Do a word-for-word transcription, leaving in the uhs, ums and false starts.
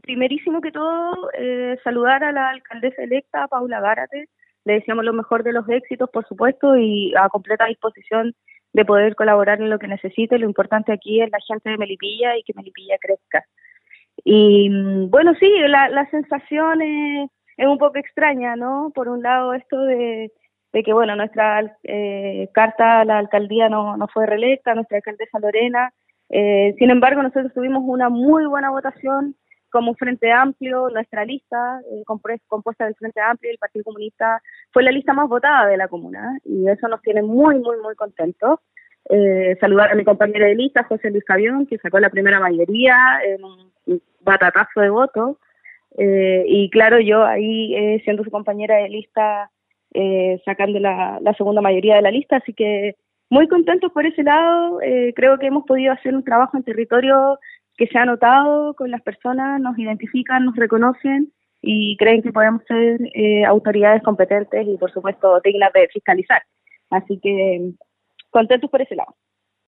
primerísimo que todo, eh, saludar a la alcaldesa electa, Paula Gárate. Le deseamos lo mejor de los éxitos, por supuesto, y a completa disposición de poder colaborar en lo que necesite. Lo importante aquí es la gente de Melipilla y que Melipilla crezca. Y bueno, sí, la, la sensación es, es un poco extraña, ¿no? Por un lado, esto de, de que, bueno, nuestra eh, carta a la alcaldía no, no fue reelecta, nuestra alcaldesa Lorena. Eh, sin embargo, nosotros tuvimos una muy buena votación como Frente Amplio. Nuestra lista, eh, compuesta del Frente Amplio y el Partido Comunista, fue la lista más votada de la comuna, y eso nos tiene muy, muy, muy contentos. Eh, saludar a mi compañero de lista, José Luis Cabión, que sacó la primera mayoría en un batatazo de votos, eh, y claro, yo ahí eh, siendo su compañera de lista, eh, sacando la, la segunda mayoría de la lista, así que muy contentos por ese lado. Eh, creo que hemos podido hacer un trabajo en territorio que se ha notado con las personas, nos identifican, nos reconocen y creen que podemos ser eh, autoridades competentes y por supuesto dignas de fiscalizar, así que contentos por ese lado.